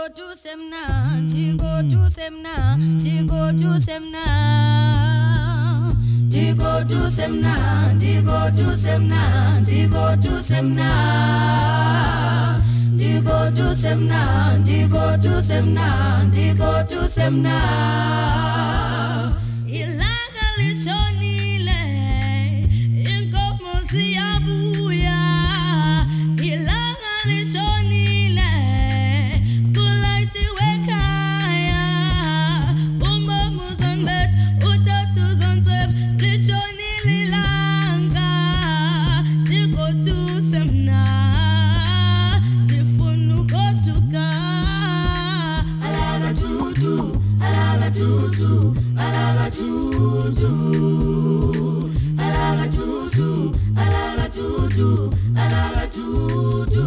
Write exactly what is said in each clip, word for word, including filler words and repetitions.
to semna, digo to semna, digo to semna, digo to semna, digo to semna, digo to semna, digo to semna, digo to semna, digo to semna. Ilaga lichonile, inkomo siyabuya, ilaga lichonile. Tutu, alaga tutu, alaga tutu, alaga tutu, alaga tutu.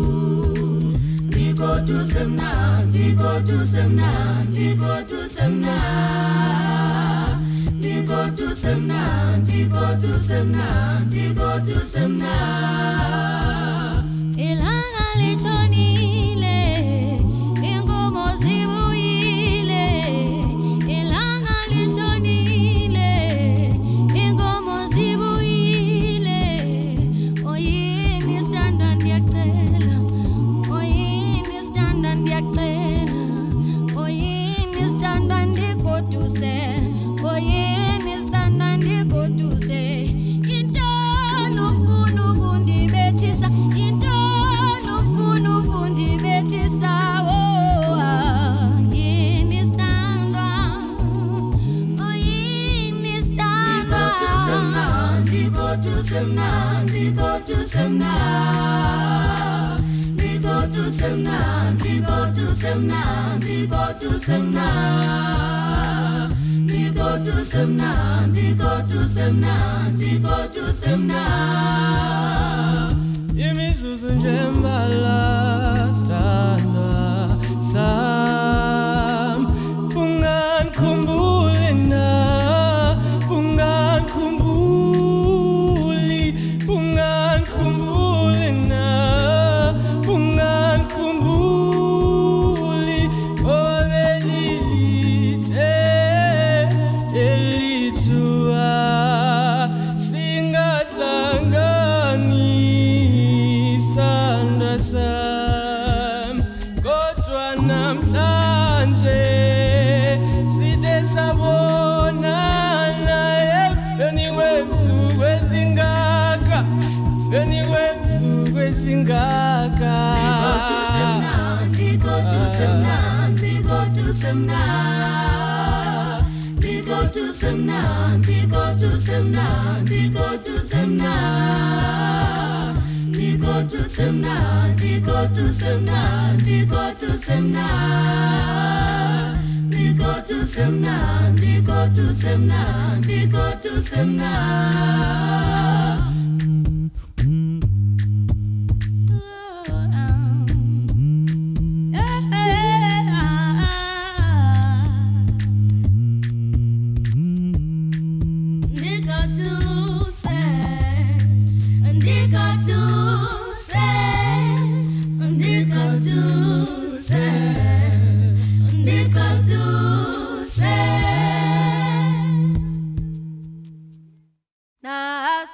Digo to semna, digo to semna, digo to semna, digo to semna, digo to semna, digo to semna. Ilaga lichonile, ingomo zibuile. Semna, digo to semna, digo to semna, digo to semna, digo to semna, digo to semna, digo to semna, digo to semna. Imizuzu njembala stana sam pungan kumbulina pungan kumbuli pungan kumbulina pungan kumbuli obelite elitua singatlangani sandra sam kodwa namhlanje sidesabonana efeni wethu kwezingaka efeni wethu kwezingaka. Digo to semna, digo to semna, digo to semna, digo to semna, digo to semna, digo to semna, digo to semna, digo to semna, digo to semna, digo to semna, digo to semna. Got to